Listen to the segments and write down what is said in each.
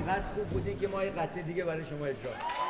انقدر خوب بودین که ما یه قطعه دیگه برای شما اجرا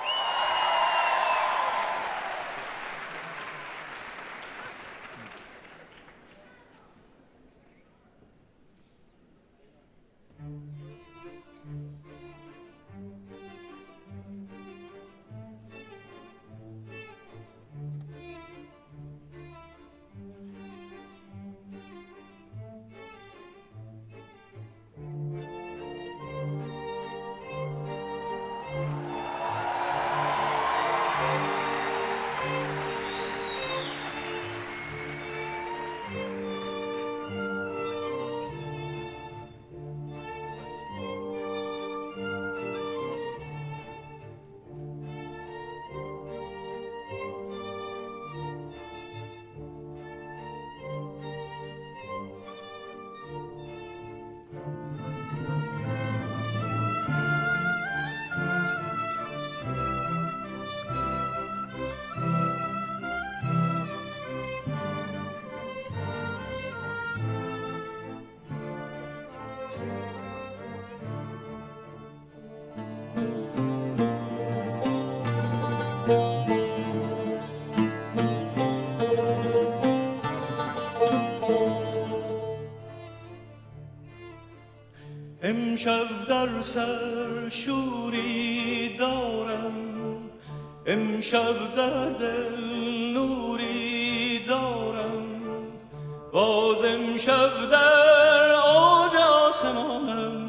امشب در سر شوری دارم، امشب در دل نوری دارم، باز امشب در اوج آسمانم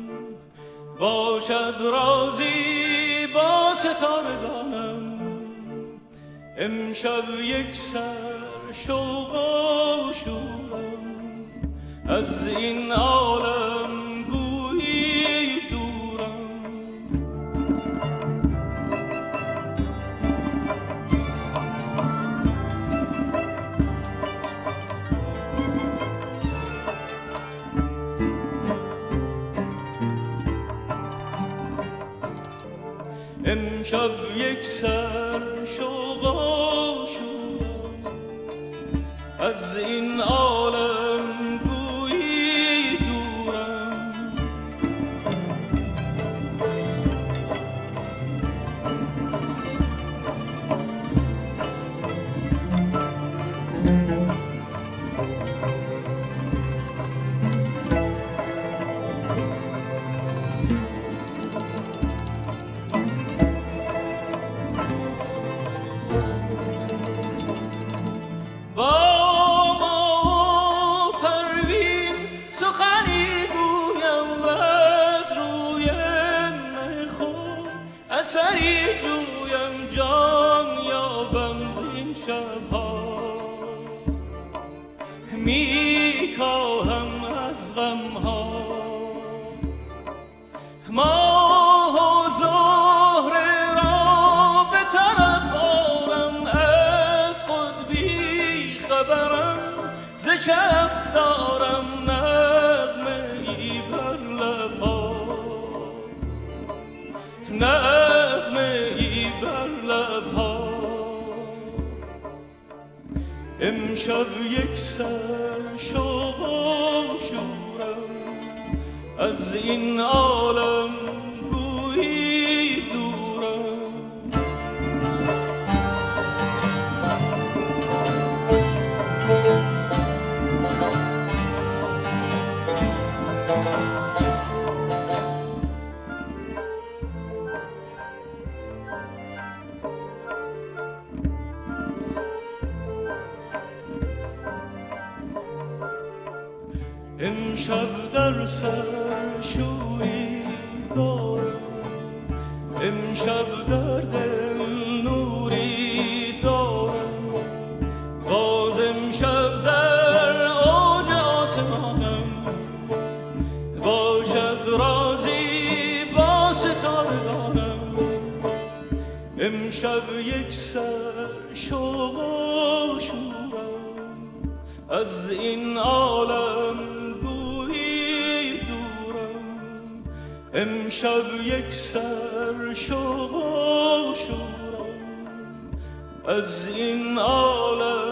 باشد رازی با ستارگانم. امشب یک سر شوق و شورم، از این عالم گویی دورم. امشب یک سر شوق و شورم، از این عالم گویی دورم. اثری جویم جان یابم زین شبها، می کاهم از غمها. ماه و زهره را به طرب آرم، از خود بی خبرم، ز شف دارم نغمه ای بر لبها، نغمه ای بر لبها. امشب یک سر شوق و شورم، از این عالم گویی دورم. امشب در سر شوری دارم، امشب در دل نوری دارم، باز امشب در اوج آسمانم باشد رازی با ستارگانم. امشب یک سر شوق و شورم، از این عالم امشب یک سر شوق و شورم، از این عالم